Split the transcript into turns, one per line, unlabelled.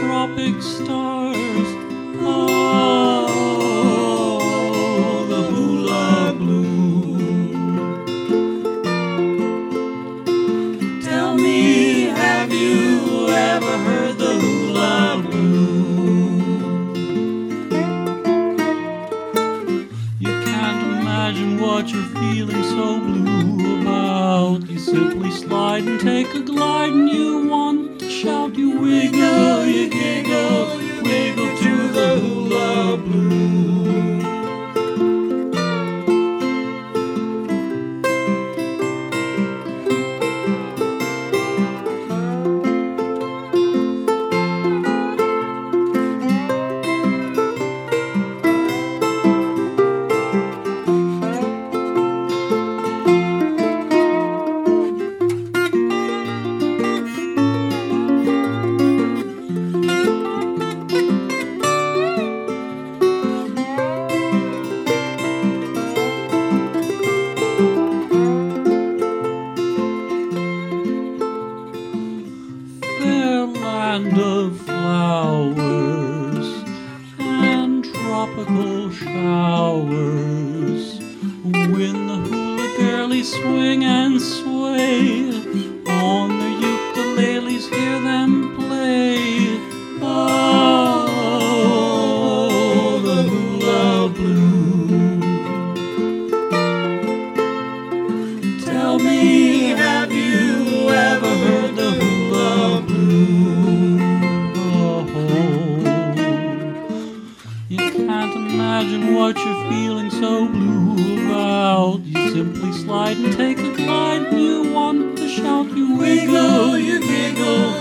tropic stars. Oh, the hula blue. Tell me, have you ever heard the hula blue? You can't imagine what you're feeling so blue about. You simply slide and take a glide, and you want to shout. You wiggle, you giggle, you wiggle to the hula blue. Land of flowers and tropical showers, when the hula girlies swing and sway on their ukuleles, hear them play. Oh, the hula blue. Tell me, have you ever heard the hula blue? Can't imagine what you're feeling so blue about. You simply slide and take a glide, and you want to shout. You wiggle, you giggle,